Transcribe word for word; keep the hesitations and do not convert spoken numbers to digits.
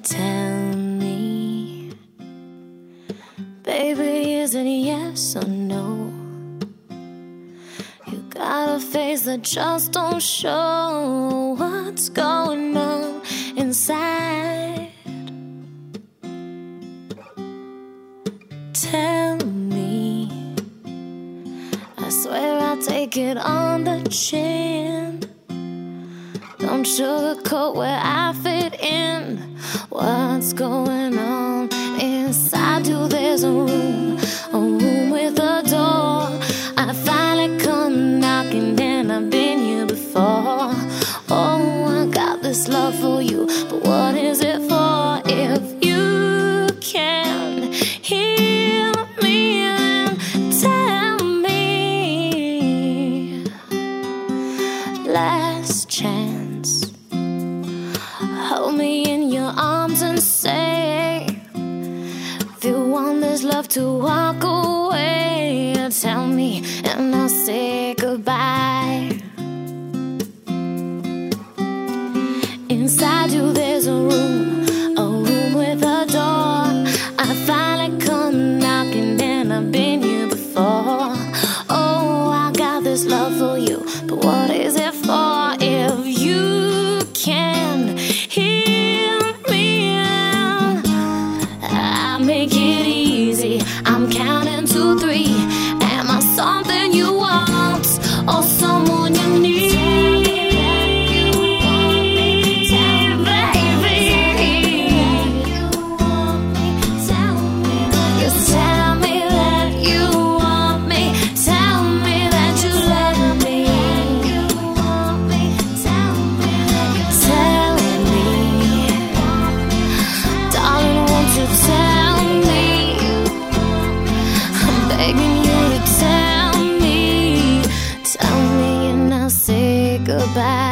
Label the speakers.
Speaker 1: Tell me, baby, is it yes or no? You got a face that just don't show what's going on inside. Tell me, I swear I'll take it on the chin. Don't sugarcoat where I fit in. What's going on inside you? There's a room, a room with a door. I finally come knocking and I've been here before. Oh, I got this love for you, but what is it for? If you can hear me and tell me, last chance, hold me in your arms and say, if you want this love to walk away, tell me and I'll say goodbye. Inside you there's a room, a room with a door. I finally come knocking and I've been here before. Oh, I got this love for you, but what is it for? If you can hear me out, I make it easy. I'm counting to three. Am I something you want or someone you need? Goodbye.